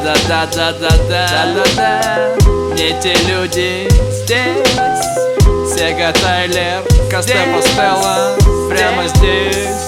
Да-да-да-да-да-да-да-да. Не те люди здесь. Сега Тайлер, Костепа Стелла, прямо здесь.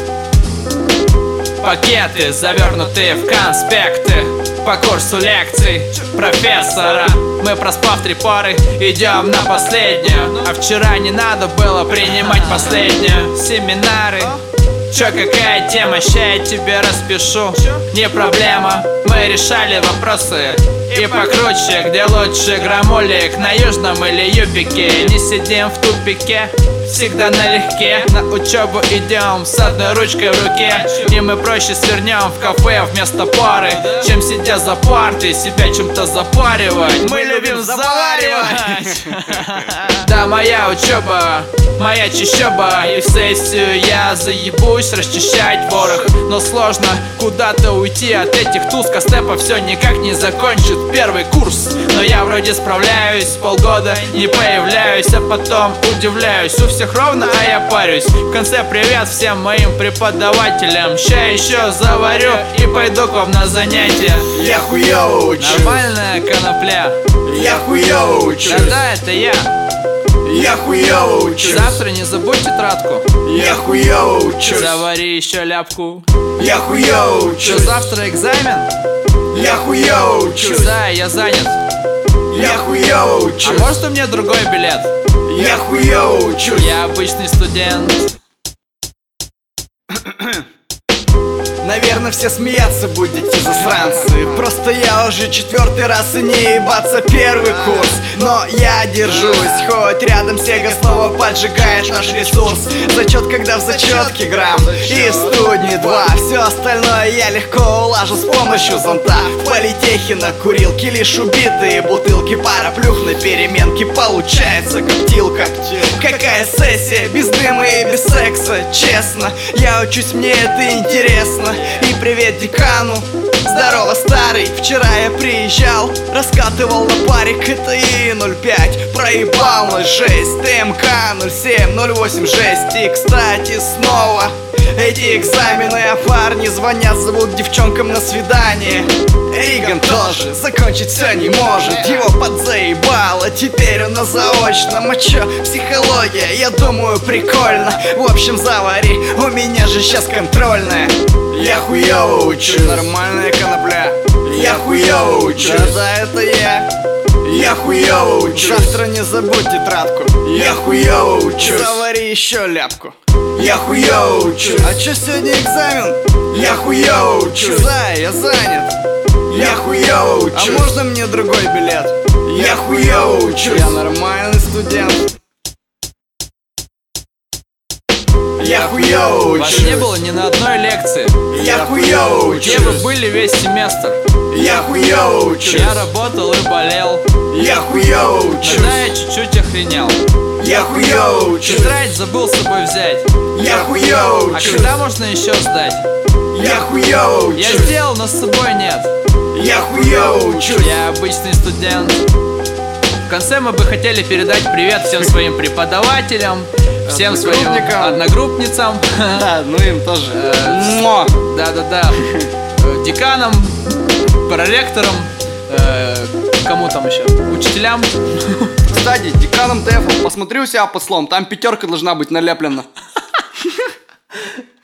Пакеты, завернутые в конспекты по курсу лекций профессора. Мы, проспав 3 пары, идем на последнюю. А вчера не надо было принимать последнюю. Семинары. Чё, какая тема? Ща я тебе распишу. Не проблема, мы решали вопросы и покруче. Где лучше граммулик, на Южном или Юпике? Не сидим в тупике, всегда налегке. На учебу идем с одной ручкой в руке. И мы проще свернем в кафе вместо пары, чем сидя за партой, себя чем-то запаривать. Мы любим заваривать. Да, моя учеба, моя чищоба. И в сессию я заебусь расчищать ворох. Но сложно куда-то уйти от этих туз. Костепа все никак не закончит первый курс. Но я вроде справляюсь, полгода не появляюсь, а потом удивляюсь. У всех ровно, а я парюсь. В конце привет всем моим преподавателям. Ща еще заварю и пойду к вам на занятия. Я хуёво учусь. Нормальная конопля. Я хуёво учусь. Да-да, это я. Я хуёво учусь. Завтра не забудь тетрадку. Я хуёво учусь. Завари еще ляпку. Я хуёво учусь. Что, завтра экзамен? Я хуёво учусь. Да, я занят. Я хуёво учусь. А может у меня другой билет? Я хуёво учусь. Я обычный студент. Наверное, все смеяться будете, засранцы. Просто я уже 4-й раз и не ебаться первый курс. Но я держусь, хоть рядом Сега снова поджигает наш ресурс. Зачет, когда в зачетке грамм, и в студии 2. Все остальное я легко улажу с помощью зонта. В политехе на курилке лишь убитые бутылки. Пара плюх на переменке, получается коптилка. Какая сессия, без дыма и без секса. Честно, я учусь, мне это интересно. И привет декану. Здорово, старый. Вчера я приезжал, раскатывал на паре КТИ 05. Проебал 06, ТМК 07, 08 жесть. И, кстати, снова эти экзамены, а парни звонят, зовут девчонкам на свидание. Риган тоже закончить все не может. Его подзаебало, теперь он на заочном. А чё, психология, я думаю, прикольно. В общем, завари, у меня же сейчас контрольная. Я хуёво учусь. Нормальная конопля. Я хуёво учусь. Да, это я. Я хуёво учусь. Завтра не забудь тетрадку. Я хуёво учусь. Завари еще ляпку. Я хуёво учусь. А чё, сегодня экзамен? Я хуёво учусь. Да, я занят. Я хуёво учусь. А можно мне другой билет? Я хуёво учусь. Я нормальный студент. Я хуёво Вас учусь. не было ни на одной лекции. Я хуёво учусь. Где вы были весь семестр? Я хуёво учусь. Я работал и болел. Я хуёво учусь. Тогда я чуть-чуть охренел. Я хуёво учусь. Тетрадь забыл с собой взять. Я хуёво А учусь. когда можно еще сдать? Я хуёво Я учусь. сделал, но с собой нет. Я хуёво учусь. Я обычный студент. В конце мы бы хотели передать привет всем своим преподавателям, всем своим одногруппницам. Да, ну им тоже. Да-да-да. Деканам, проректорам, кому там еще? Учителям. Кстати, деканом ТФ, посмотри у себя под слом, там 5 должна быть налеплена.